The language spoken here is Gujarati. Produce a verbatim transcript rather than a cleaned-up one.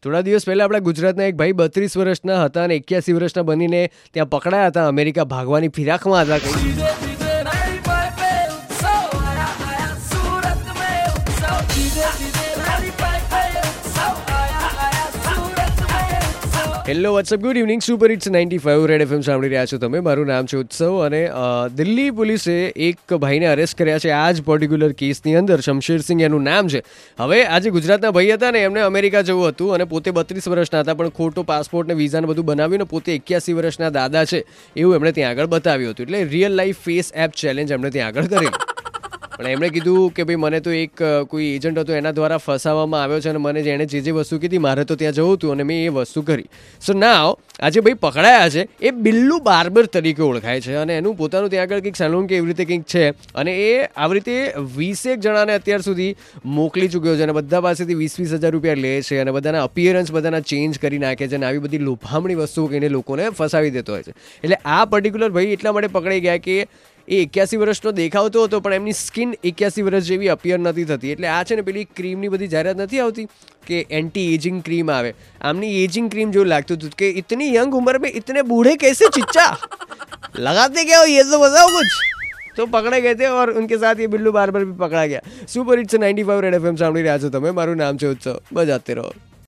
થોડા દિવસ પહેલા આપણા ગુજરાતના એક ભાઈ બત્રીસ વર્ષના હતા અને એક્યાસી વર્ષના બનીને ત્યાં પકડાયા હતા. અમેરિકા ભાગવાની ફિરાકમાં હતા. કંઈ hello what's up good evening super hits ninety five red FM સાંભળી રહ્યા છો તમે. મારું નામ છે ઉત્સવ અને દિલ્હી પોલીસે એક ભાઈને અરેસ્ટ કર્યા છે આ જ પર્ટિક્યુલર કેસની અંદર. શમશેરસિંહ એનું નામ છે. હવે આજે ગુજરાતના ભાઈ હતા ને એમને અમેરિકા જવું હતું અને પોતે બત્રીસ વર્ષના હતા પણ ખોટો પાસપોર્ટ ને વિઝા ને બધું બનાવ્યું ને પોતે એક્યાસી વર્ષના દાદા છે એવું એમણે ત્યાં આગળ બતાવ્યું હતું. એટલે real life face app challenge એમણે ત્યાં આગળ કરેલું. પણ એમણે કીધું કે ભાઈ મને તો એક કોઈ એજન્ટ હતો એના દ્વારા ફસાવવામાં આવ્યો છે અને મને જેણે જે જે વસ્તુ કીધી મારે તો ત્યાં જવું હતું અને મેં એ વસ્તુ કરી. સો નાવ આજે ભાઈ પકડાયા છે એ બિલ્લુ બાર્બર તરીકે ઓળખાય છે અને એનું પોતાનું ત્યાં આગળ કંઈક સલૂન કે એવી રીતે કંઈક છે અને એ આવી રીતે વીસેક જણાને અત્યાર સુધી મોકલી ચૂક્યો છે અને બધા પાસેથી વીસ વીસ હજાર રૂપિયા લે છે અને બધાના અપિયરન્સ બધાના ચેન્જ કરી નાખે છે અને આવી બધી લોભામણી વસ્તુઓ કહીને લોકોને ફસાવી દેતો હોય છે. એટલે આ પર્ટિક્યુલર ભાઈ એટલા માટે પકડાઈ ગયા કે એ એક્યાસી વર્ષનો દેખાવતો હતો પણ એમની સ્કિન એક્યાસી વર્ષ જેવી અપિયર નથી થતી. એટલે આ છે ને પેલી ક્રીમની બધી જાહેરાત નથી આવતી કે એન્ટી એજિંગ ક્રીમ આવે, આમની એજિંગ ક્રીમ જેવું લાગતું હતું કે ઇતની યંગ ઉમ્ર में इतने बूढ़े कैसे चिच्चा लगाते क्या हो ये तो बताओ कुछ. तो पकड़े गए थे और उनके साथ ये बिल्लू बार्बर भी पकड़ा गया. Super hits ninety five red FM સાંભળી રહ્યા છો તમે. મારું નામ છે ઉત્સવ. બજાતે રહો.